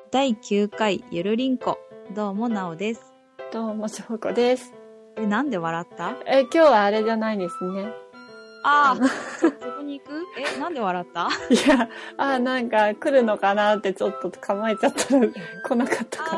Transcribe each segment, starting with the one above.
第9回ゆるりんこ。どうもなおです。 どうもしょうこです。 なんで笑った？ 今日はあれじゃないですね。 そこに行く？なんで笑った？ いや、なんか来るのかなってちょっと構えちゃったら来なかったから。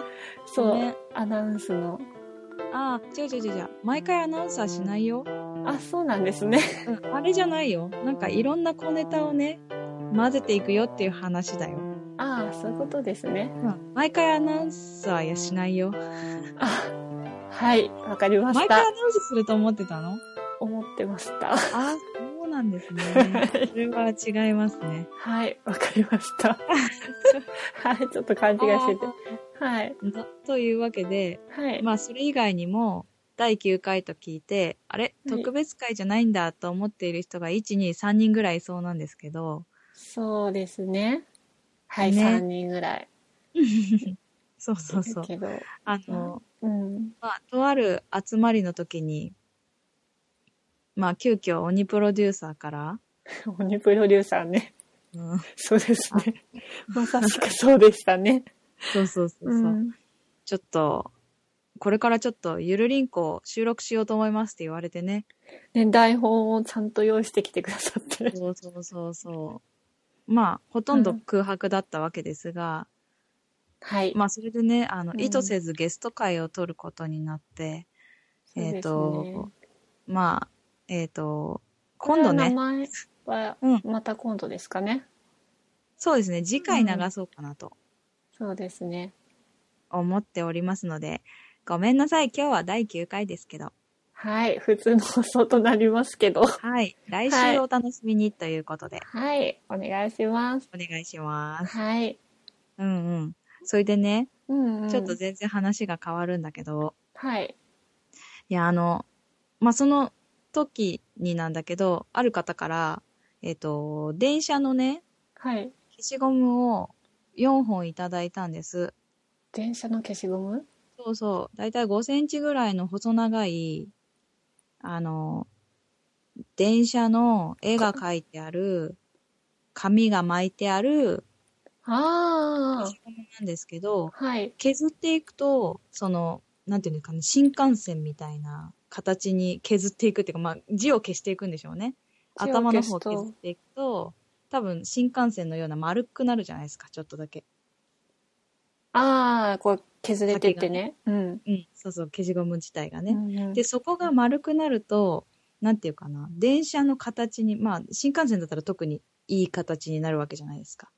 そう、ね、アナウンスの。 違う。毎回アナウンサーしないよ。 そうなんですね。 あれじゃないよ。なんかいろんな小ネタをね、混ぜていくよっていう話だよ。 そういうことですね。 毎回アナウンサーやしないよ。 はい、わかりました。 毎回アナウンスすると思ってたの？ 思ってました。 そうなんですね。それは違いますね。 はい、わかりました。はい、ちょっと勘違いしてて。はい。 というわけで、 はい。 それ以外にも、第9回と聞いて、特別会じゃないんだと思っている人が1、2、3人ぐらいいそうなんですけど。 そうですね。はい、ね、3人ぐらい。 そう。 けどとある集まりの時に、急遽鬼プロデューサーから。 鬼プロデューサーね。そうですね。まさしくそうでしたね。 そう。ちょっと、これからちょっとゆるりんこを収録しようと思いますって言われてね。 台本をちゃんと用意してきてくださって。 そう。ほとんど空白だったわけですが、 はい。 それでね、意図せずゲスト会を取ることになって、今度ね。 名前はまた今度ですかね。 そうですね、次回流そうかなと。 そうですね。 思っておりますので、ごめんなさい、今日は第9回ですけど。 はい、普通の放送となりますけど。 はい、来週お楽しみにということで。 はい、お願いします。 お願いします。 はい。 それでね、ちょっと全然話が変わるんだけど。 はい。 いや、その時になんだけど、ある方から、電車のね、 はい。 消しゴムを4本いただいたんです。 電車の消しゴム？ そう。だいたい5センチぐらいの細長い、電車の絵が描いてある、紙が巻いてある、消しゴムなんですけど、 はい。 削っていくと、なんていうのかな、新幹線みたいな形に削っていくっていうか、字を消していくんでしょうね。頭の方を削っていくと、多分新幹線のような丸くなるじゃないですか、ちょっとだけ。 こう削れてってね。 そう、消しゴム自体がね。で、そこが丸くなると、なんていうかな、電車の形に、新幹線だったら特にいい形になるわけじゃないですか。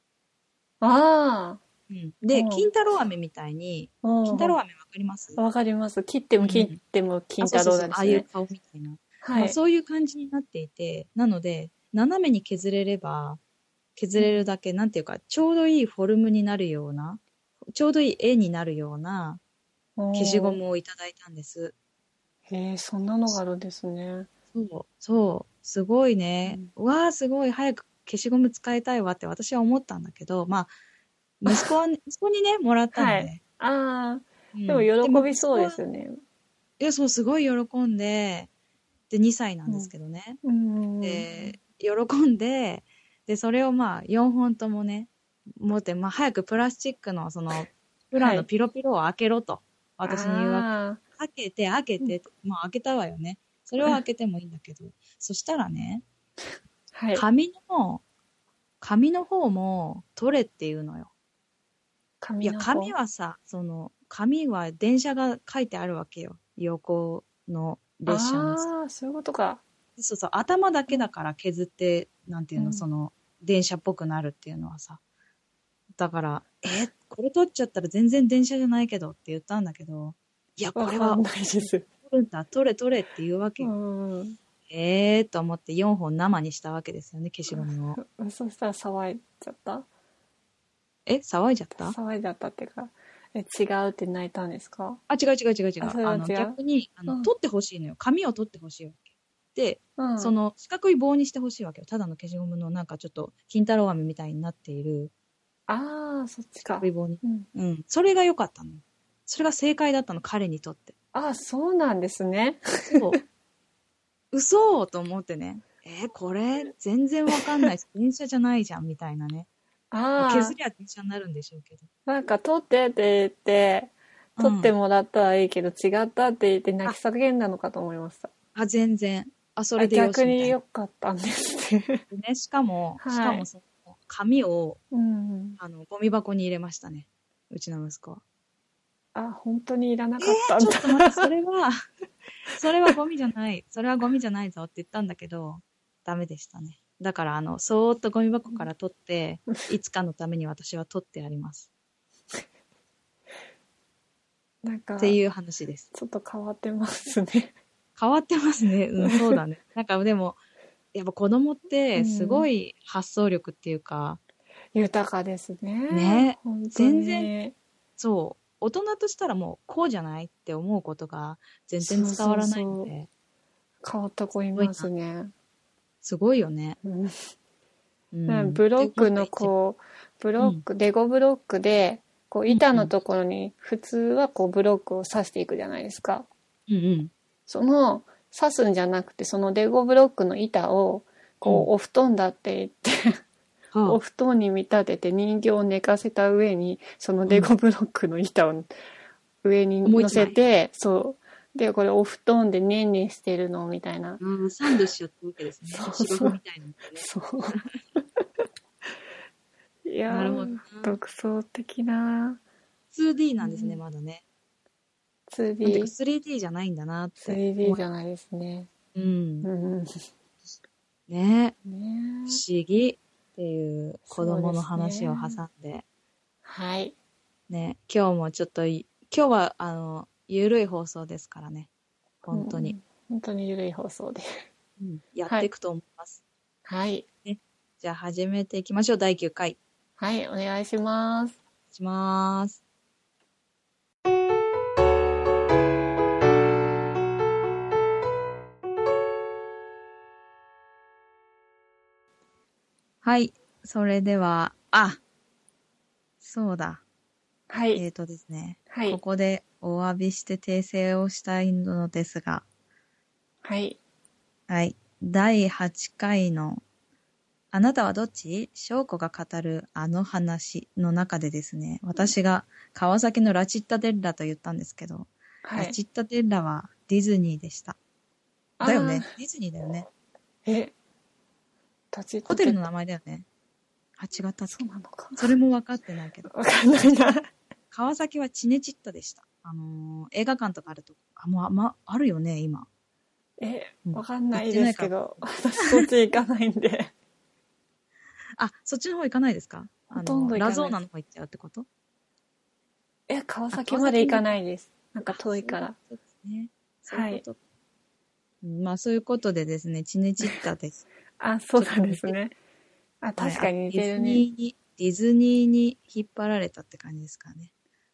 で、金太郎飴みたいに、金太郎飴わかります？ わかります。切っても金太郎だね。 ああいう顔みたいな。はい。そういう感じになっていて、なので、斜めに削れれば、削れるだけ、なんていうか、ちょうどいいフォルムになるような、ちょうどいい絵になるような消しゴムをいただいたんです。 へえ、そんなのがあるんですね。 そう。すごいね。わー、すごい。早く消しゴム使いたいわって私は思ったんだけど、息子にね、もらったので。 でも喜びそうですよね。 そう、すごい喜んで、で、2歳なんですけどね。で、喜んで、で、それを4本ともね、持って、早くプラスチックのプラのピロピロを開けろと、私に言うわけ。開けて、開けたわよね。それは開けてもいいんだけど、そしたらね、紙の方も取れっていうのよ。いや、紙はさ、紙は電車が書いてあるわけよ。横の列車の。 そういうことか。 そう、頭だけだから削って、なんていうの、電車っぽくなるっていうのはさ。だから、これ取っちゃったら全然電車じゃないけどって言ったんだけど、いや、これは、取るんだ、取れって言うわけよ。と思って4本生にしたわけですよね、消しゴムを。 そしたら騒いじゃった？ 騒いじゃった？ 騒いじゃったっていうか、違うって泣いたんですか？ 違う。逆に、取ってほしいのよ。紙を取ってほしいわけ。で、四角い棒にしてほしいわけよ。ただの消しゴムのなんかちょっと、金太郎飴みたいになっている。 そっちか。 四角い棒に。それが良かったの。それが正解だったの、彼にとって。 そうなんですね。 そう。嘘と思ってね。これ、全然わかんない。電車じゃないじゃん、みたいなね。 削りゃ電車になるんでしょうけど。 なんか取ってって言って、取ってもらったはいいけど、違ったって言って泣き叫んだのかと思いました。 全然。それでよしみたいな。 逆に良かったんですね。 ね、しかもその紙を、ゴミ箱に入れましたね。うちの息子は。 本当にいらなかったんだ。 ちょっと待って、それはゴミじゃない。それはゴミじゃないぞって言ったんだけど、ダメでしたね。だから、そーっとゴミ箱から取って、いつかのために私は取ってあります。 なんか、 っていう話です。 ちょっと変わってますね。 変わってますね。そうだね。なんかでも、やっぱ子供ってすごい発想力っていうか、 豊かですね。 ね。 本当に全然、そう。大人としたらもうこうじゃないって思うことが全然伝わらないので。 そう変わった子いますね。 すごいよね。 ブロックのレゴブロックで、板のところに普通はブロックを刺していくじゃないですか。その刺すんじゃなくて、そのレゴブロックの板をお布団だって言ってお布団に見立てて人形を寝かせた上にそのレゴブロックの板を上に乗せて、そうでこれお布団でねんねんしてるのみたいな、 サンドしちゃったわけですね。芝生みたいな、ね、 そういやなるほど、独創的な 2D なんですね、まだね。3D じゃないんだなって。 3D じゃないですね。 ね、不思議っていう子供の話を挟んで。 はい。 ね、今日もちょっと、今日はゆるい放送ですからね。本当に。 本当にゆるい放送で。 やっていくと思います。 はい。 ね、じゃあ始めていきましょう、第9回。 はい、お願いします。 はい。それでは、そうだ。 はい。 ですね。はい。ここでお詫びして訂正をしたいのですが。 はい。 はい。第8回の、あなたはどっち？翔子が語るあの話の中でですね、私が川崎のラチッタデッラと言ったんですけど、ラチッタデッラはディズニーでした。だよね。ディズニーだよね。ホテルの名前だよね。違ったっけ？ そうなのか。 それも分かってないけど。 分かんないな。 川崎はチネチッタでした。映画館とかあるとあるよね、今。 分かんないですけど、私そっち行かないんで。 そっちの方行かないですか？ラゾーナの方行っちゃうってこと？ 川崎まで行かないです。なんか遠いから。 そうですね。はい。そういうことでですね、チネチッタです。 そうなんですね。確かに似てるね。 ディズニーに引っ張られたって感じですかね。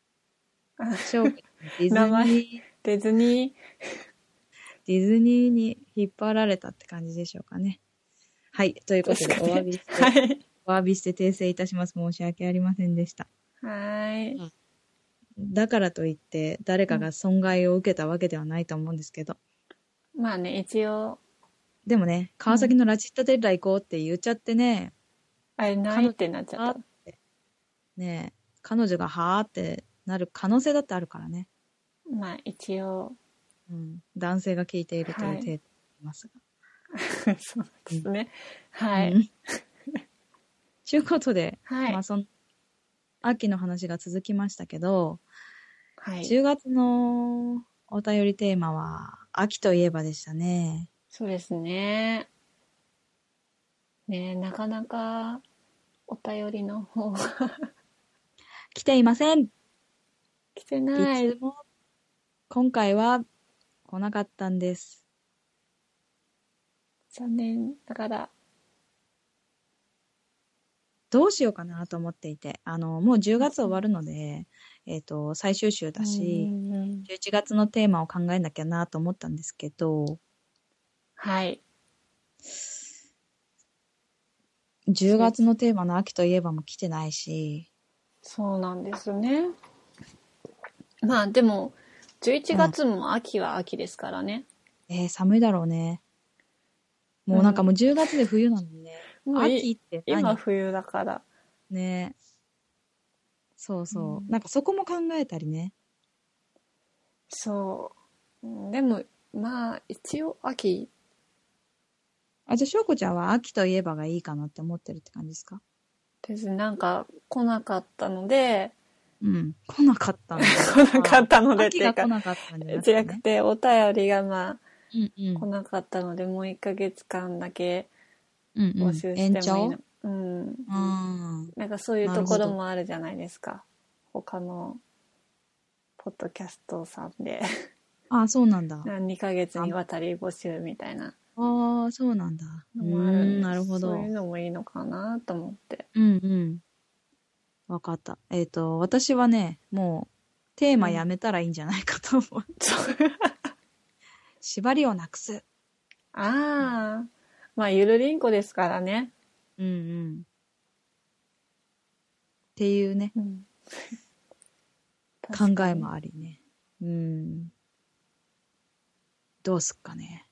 名前ディズニーに引っ張られたって感じでしょうかね。はい。ということで、お詫びして訂正いたします。申し訳ありませんでした。 はい。 だからといって、誰かが損害を受けたわけではないと思うんですけど。 まあね、一応。 でもね、川崎のラチッタデッラ行こうって言っちゃってね。 ないってなっちゃった。 ねえ、彼女がはーってなる可能性だってあるからね。 まあ一応。 男性が聞いているという程度でいますが。そうですね。はい。 ということで、その秋の話が続きましたけど、10月のお便りテーマは秋といえばでしたね。 そうですね。なかなかお便りの方が来ていません。 来てない。 いつも今回は来なかったんです。 残念だから。 どうしようかなと思っていて、もう10月終わるので、最終週だし、11月のテーマを考えなきゃなと思ったんですけど、 はい。 10月のテーマの秋といえばも来てないし。 そうなんですね。まあでも、11月も秋は秋ですからね。 寒いだろうね。もうなんかもう10月で冬なのにね。秋って何？ 今冬だから。 ね。そうそう。なんかそこも考えたりね。 そう。でも、まあ、一応秋。 じゃあ、しょうこちゃんは秋といえばがいいかなって思ってるって感じですか？ ですね。なんか来なかったので、 うん。来なかったんだ。 来なかったのでって秋いうか、 が来なかったんじゃなくじゃてね。 なくて、お便りがまあ、 うんうん。 来なかったので、もう1ヶ月間だけうんうん。 募集してもいいの。 延長？ うん。 あなんかそういうところもあるじゃないですか。他のポッドキャストさんであ、そうなんだ。 2ヶ月にわたり募集みたいなああ、そうなんだ。 のもあるんで、 なるほど。 そういうのもいいのかなと思って。 うんうん。わかった。私はね、もう、テーマやめたらいいんじゃないかと思う。縛りをなくす。 ああ、まあゆるりんこですからね。 うんうん。っていうね、 うん、 考えもありね。うん。どうすっかね。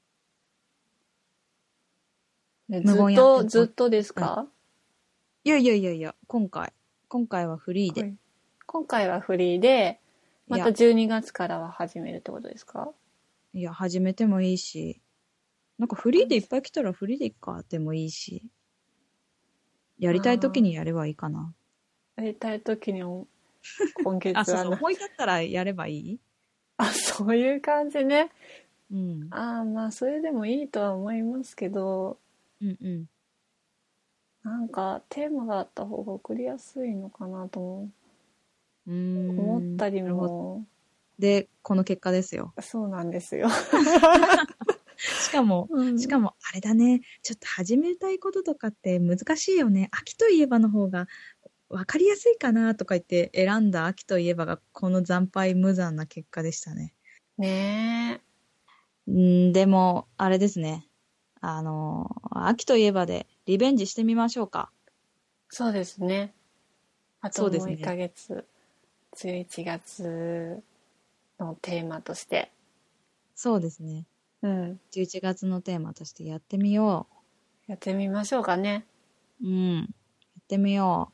ね、 無言やってずっとですか？ いやいやいやいや、今回はフリーで。 今回はフリーで、また12月からは始めるってことですか？ いや、始めてもいいし、なんかフリーでいっぱい来たらフリーでいっかでもいいし、やりたい時にやればいいかな。 やりたい時に今月はそうそう、思い立ったらやればいい？ そういう感じね。 うん。 まあそれでもいいとは思いますけど、 うんうん。 なんかテーマがあった方が送りやすいのかなと思ったりも。 で、この結果ですよ。 そうなんですよ。 しかも、あれだね、ちょっと始めたいこととかって難しいよね。秋といえばの方が分かりやすいかなとか言って選んだ秋といえばがこの惨敗無残な結果でしたね。 ねえ。 でも、あれですね。秋といえばでリベンジしてみましょうか。 そうですね。あともう1ヶ月、11月のテーマとして。 そうですね。 うん。 11月のテーマとしてやってみよう。やってみましょうかね。 うん。やってみよ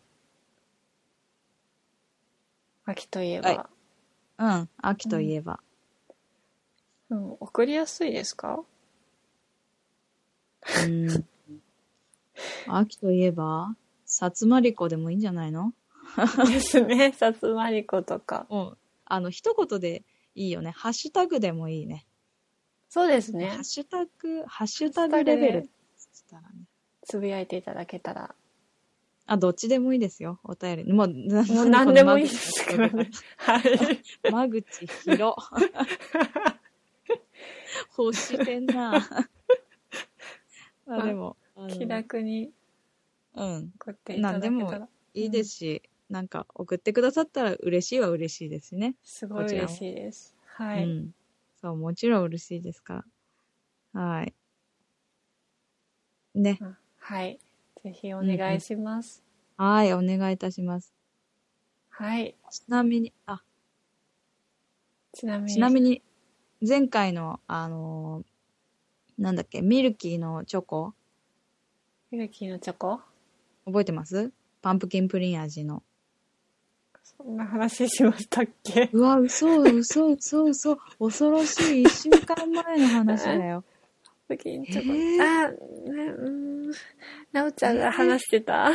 う。秋といえば。 はい、秋といえば。 送りやすいですか？ 秋といえば、さつまりこでもいいんじゃないの？ ですね。さつまりことか。 一言でいいよね。ハッシュタグでもいいね。 そうですね。 ハッシュタグレベルしたらね。 つぶやいていただけたら。 どっちでもいいですよ。お便り。もう何でもいいですからね。はい。 間口広。欲してんな。でも。 気楽に。送っていただけたら。 何でもいいですし、なんか送ってくださったら嬉しいは嬉しいですしね。 すごい嬉しいです。はい。 そう、もちろん嬉しいですから。はい。ね。 はい。ぜひお願いします。 はい、お願いいたします。 はい。 ちなみに、前回の、なんだっけ、ミルキーのチョコ。 ミルキーのチョコ？ 覚えてます？パンプキンプリン味の。 そんな話しましたっけ？ うわ、嘘。恐ろしい。1週間前の話だよ。 パンプキンチョコ。なおちゃんが話してた？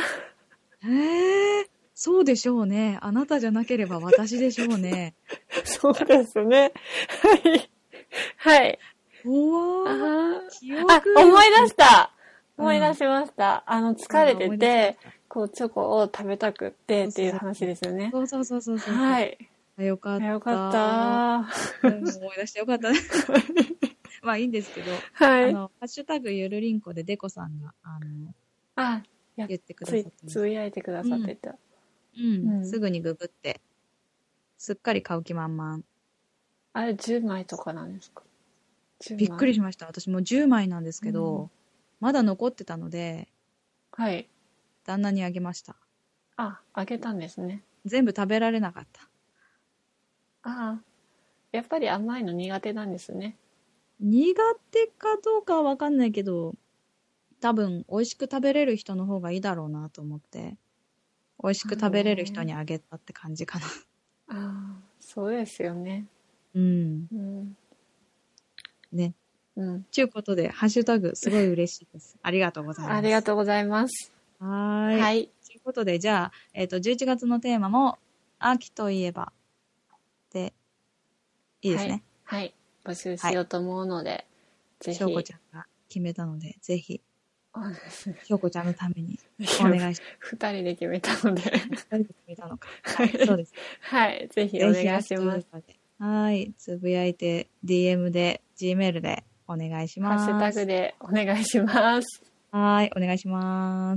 そうでしょうね。あなたじゃなければ私でしょうね。 そうですね。はい。はい。 思い出した。思い出しました。疲れてて、こう、チョコを食べたくってっていう話ですよね。 そう。 はい。 よかった。 よかった。 思い出してよかったね。まあいいんですけど、 はい。 ハッシュタグゆるりんこでデコさんが、言ってくださってつぶやいてくださってた。 すぐにググって、すっかり買う気満々。 あれ10枚とかなんですか？ びっくりしました。私もう10枚なんですけど、まだ残ってたので、 はい。 旦那にあげました。 あげたんですね。 全部食べられなかった。 やっぱり甘いの苦手なんですね。 苦手かどうかはわかんないけど、多分美味しく食べれる人の方がいいだろうなと思って。 美味しく食べれる人にあげたって感じかな。 ああ、そうですよね。 うん。うん、ね。うん。ということで、ハッシュタグすごい嬉しいです。ありがとうございます。 ありがとうございます。 はい。はい。ということで、じゃあ、11月のテーマも、秋といえば、で、いいですね。 はい。はい、募集しようと思うので、ぜひ。 しょうこちゃんが決めたので、ぜひ、しょうこちゃんのためにお願いします。 二人で決めたので。 二人で決めたのか。はい、そうです。 はい、ぜひお願いします。 はい、つぶやいて、DM で、Gmail でお願いします。 ハッシュタグでお願いします。 はい、お願いします。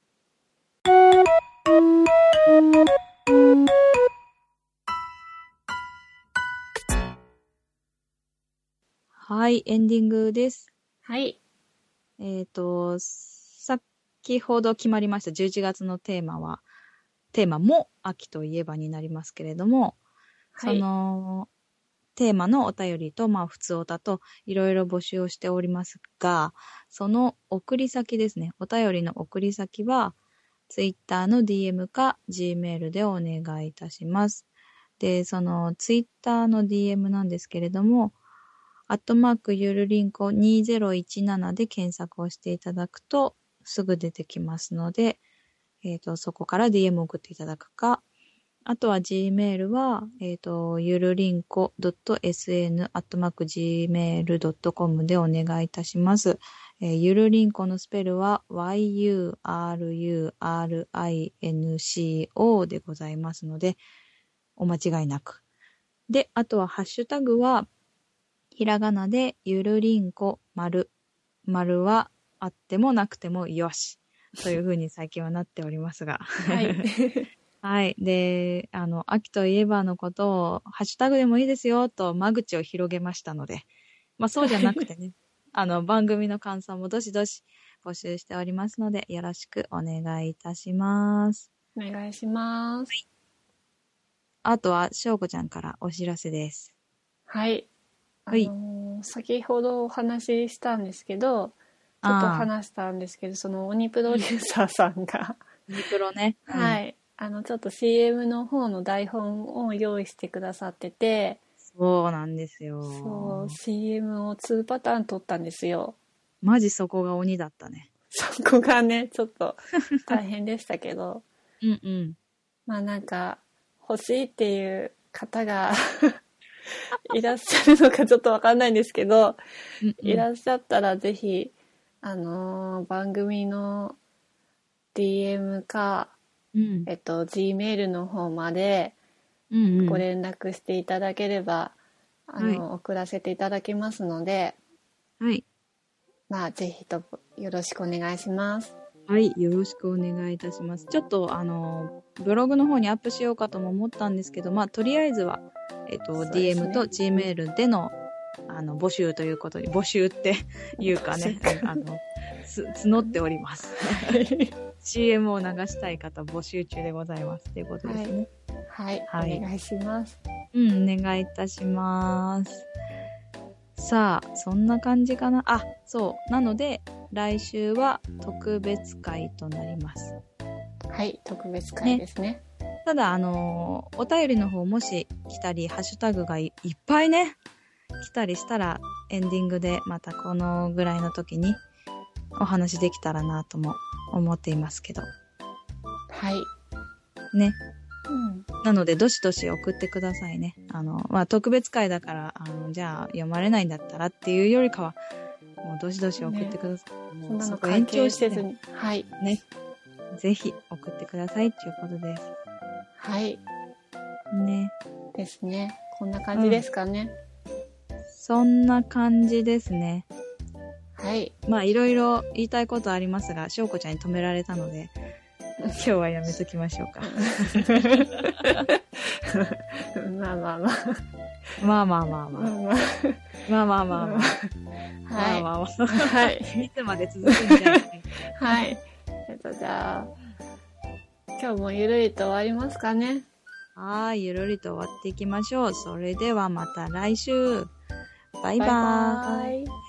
はい、エンディングです。 はい。 先ほど決まりました11月のテーマも秋といえばになりますけれども、はい、そのテーマのお便りと、普通おたといろいろ募集をしておりますが、その送り先ですね、お便りの送り先は、Twitter の DM か Gmail でお願いいたします。で、その Twitter の DM なんですけれども、@ゆるりんこ2017で検索をしていただくとすぐ出てきますので、そこから DM を送っていただくか、あとは Gmail は、ゆるりんこ .sn@gmail.com でお願いいたします。ゆるりんこのスペルは yurinco でございますので、お間違いなく。で、あとはハッシュタグは、ひらがなでゆるりんこ丸はあってもなくてもよしというふうに最近はなっておりますが、はい。はい。で、秋といえばのことをハッシュタグでもいいですよと間口を広げましたので、そうじゃなくてね、番組の感想もどしどし募集しておりますので、よろしくお願いいたします。 お願いします。はい、 あとはしょうこちゃんからお知らせです。 はい。先ほどお話ししたんですけど、ちょっと話したんですけど、その鬼プロデューサーさんが鬼プロね、 はい、ちょっと CM の方の台本を用意してくださってて、 そうなんですよ。 そう、CM を2パターン撮ったんですよ。 マジそこが鬼だったね。 そこがね、ちょっと大変でしたけどうんうん。 なんか欲しいっていう方がいらっしゃるのかちょっとわかんないんですけど、いらっしゃったらぜひ番組の DM か、Gmail の方までご連絡していただければ、送らせていただきますので、 はい。 ぜひとよろしくお願いします。 はい、よろしくお願いいたします。ちょっとブログの方にアップしようかとも思ったんですけど、とりあえずはDM と Gmail での募集ということに、募集っていうかね、募っております。CM を流したい方募集中でございますということですね。 はい、はい、お願いします。 お願いいたします。さあ、そんな感じかな。そう。なので、来週は特別会となります。 はい、特別会ですね。 ただ、お便りの方もし来たり、ハッシュタグが いっぱいね、来たりしたら、エンディングでまたこのぐらいの時にお話できたらなとも思っていますけど。 はい。 ね。なので、どしどし送ってくださいね。特別会だから、じゃあ読まれないんだったらっていうよりかは、もうどしどし送ってください。 ね、もうそこ延長せずに。はい。 ね。ぜひ送ってくださいっていうことです。 はい。 ね。 ですね。こんな感じですかね。 そんな感じですね。 はい。 いろいろ言いたいことありますが、しょうこちゃんに止められたので、今日はやめときましょうか。 まあ。 まあ。はい。いつまで続くんじゃない。 はい。じゃあ、今日もゆるりと終わりますかね。 はい、ゆるりと終わっていきましょう。それではまた来週。バイバーイ。